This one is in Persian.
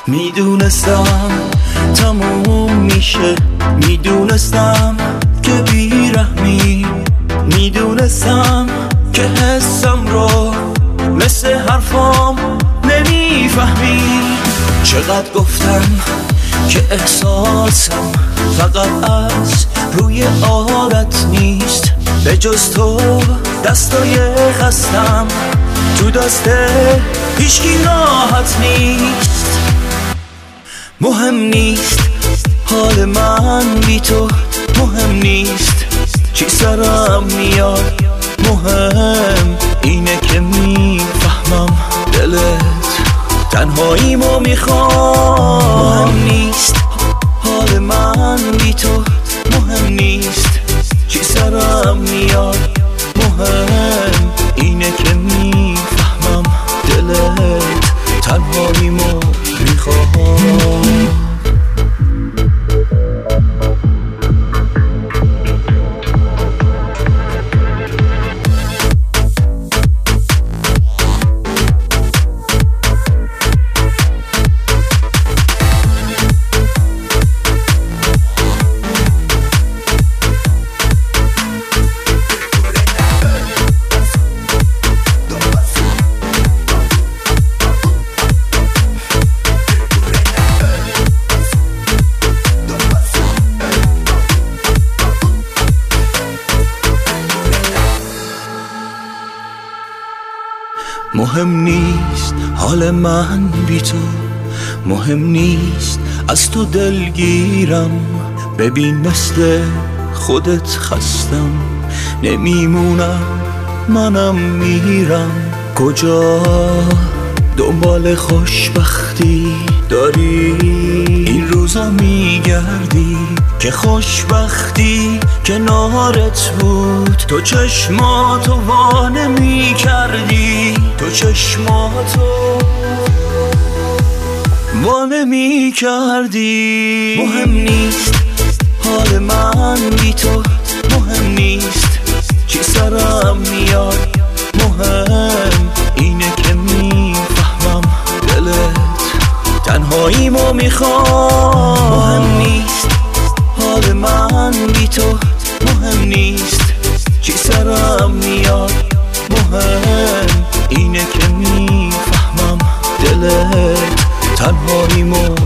میدونستم تموم میشه، میدونستم که بیرحمی، میدونستم که حسم رو مثل حرفام نمیفهمی. چقدر گفتم که احساسم فقط از روی عادت نیست، به جز تو دستای خستم تو دست هیچکی راحت نیست. مهم نیست حال من بی تو، مهم نیست چی سرم میاد، مهم اینه که میفهمم دلت تنهاییمو میخواد. مهم نیست حال من بی تو، مهم نیست چی سرم میاد، مهم اینه که میفهمم دلت تنهاییمو میخواد. مهم نیست حال من بی تو، مهم نیست از تو دلگیرم. ببین مثل خودت خستم نمیمونم، منم میرم. کجا دنبال خوشبختی داری این روزا میگردی، که خوشبختی کنارت بود. تو چشماتو وا نمی‌کردی، تو چشماتو وا نمی‌کردی. مهم نیست حال من بی تو، مهم نیست چی سرم میاد، مهم اینه که میفهمم دلت تنهاییمو میخواد. مهم نیست حال من بی تو، مهم نیست چی سرم میاد، مهم اینه که میفهمم دلت تنهاییمو